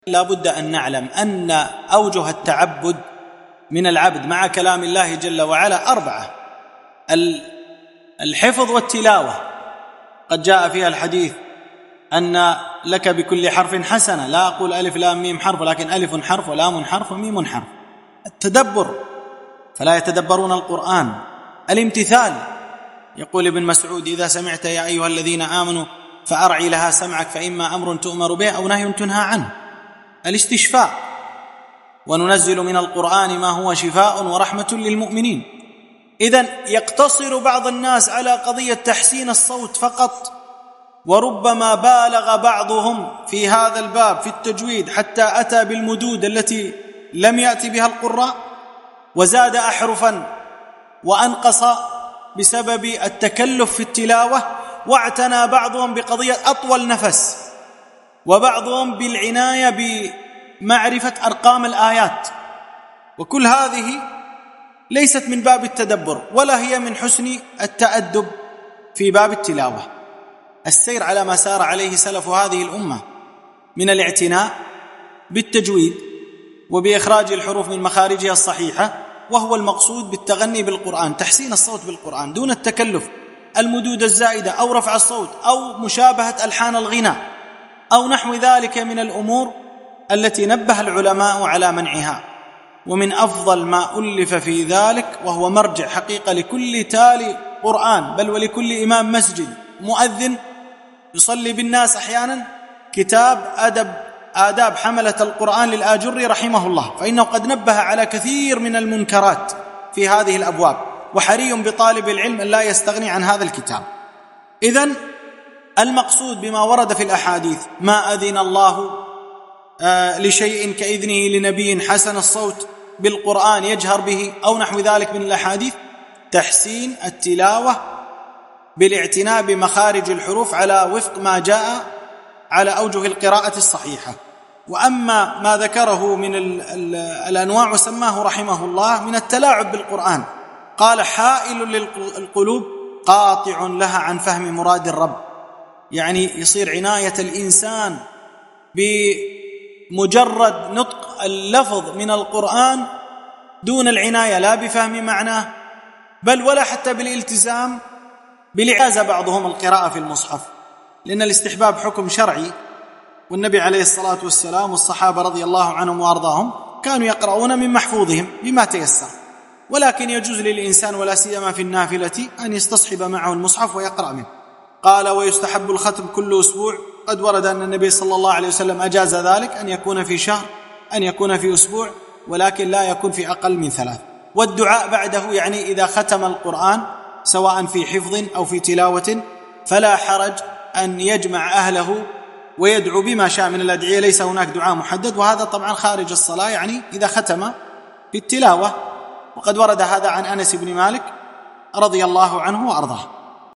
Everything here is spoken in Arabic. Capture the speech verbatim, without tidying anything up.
لا بد أن نعلم أن أوجه التعبد من العبد مع كلام الله جل وعلا أربعة: الحفظ والتلاوة، قد جاء فيها الحديث أن لك بكل حرف حسنة، لا أقول ألف لام ميم حرف، ولكن ألف حرف ولام حرف وميم حرف. التدبر، فلا يتدبرون القرآن. الامتثال، يقول ابن مسعود: إذا سمعت يا أيها الذين آمنوا فأرعي لها سمعك، فإما أمر تؤمر به أو نهي تنهى عنه. الاستشفاء، وننزل من القرآن ما هو شفاء ورحمة للمؤمنين. إذن يقتصر بعض الناس على قضية تحسين الصوت فقط، وربما بالغ بعضهم في هذا الباب في التجويد حتى أتى بالمدود التي لم يأتي بها القراء، وزاد أحرفا وأنقص بسبب التكلف في التلاوة، واعتنى بعضهم بقضية أطول نفس، وبعضهم بالعناية بمعرفة أرقام الآيات. وكل هذه ليست من باب التدبر، ولا هي من حسن التأدب في باب التلاوة. السير على ما سار عليه سلف هذه الأمة من الاعتناء بالتجويد وبإخراج الحروف من مخارجها الصحيحة، وهو المقصود بالتغني بالقرآن، تحسين الصوت بالقرآن دون التكلف، المدود الزائدة أو رفع الصوت أو مشابهة ألحان الغناء أو نحو ذلك من الأمور التي نبه العلماء على منعها. ومن أفضل ما ألف في ذلك، وهو مرجع حقيقة لكل تالي قرآن، بل ولكل إمام مسجد مؤذن يصلي بالناس أحيانا، كتاب أدب آداب حملة القرآن للآجري رحمه الله، فإنه قد نبه على كثير من المنكرات في هذه الأبواب، وحري بطالب العلم أن لا يستغني عن هذا الكتاب. إذن المقصود بما ورد في الأحاديث: ما أذن الله آه لشيء كإذنه لنبي حسن الصوت بالقرآن يجهر به أو نحو ذلك من الأحاديث، تحسين التلاوة بالاعتناء بمخارج الحروف على وفق ما جاء على أوجه القراءة الصحيحة. وأما ما ذكره من ال ال الأنواع وسماه رحمه الله من التلاعب بالقرآن، قال: حائل للقلوب قاطع لها عن فهم مراد الرب. يعني يصير عناية الإنسان بمجرد نطق اللفظ من القرآن دون العناية لا بفهم معناه، بل ولا حتى بالالتزام بالإعازة بعضهم القراءة في المصحف، لأن الاستحباب حكم شرعي، والنبي عليه الصلاة والسلام والصحابة رضي الله عنهم وأرضاهم كانوا يقرؤون من محفوظهم بما تيسر، ولكن يجوز للإنسان ولا سيما في النافلة أن يستصحب معه المصحف ويقرأ منه. قال: ويستحب الختم كل أسبوع. قد ورد أن النبي صلى الله عليه وسلم أجاز ذلك، أن يكون في شهر، أن يكون في أسبوع، ولكن لا يكون في أقل من ثلاث. والدعاء بعده، يعني إذا ختم القرآن سواء في حفظ أو في تلاوة، فلا حرج أن يجمع أهله ويدعو بما شاء من الأدعية، ليس هناك دعاء محدد، وهذا طبعا خارج الصلاة، يعني إذا ختم في التلاوة. وقد ورد هذا عن أنس بن مالك رضي الله عنه وأرضاه.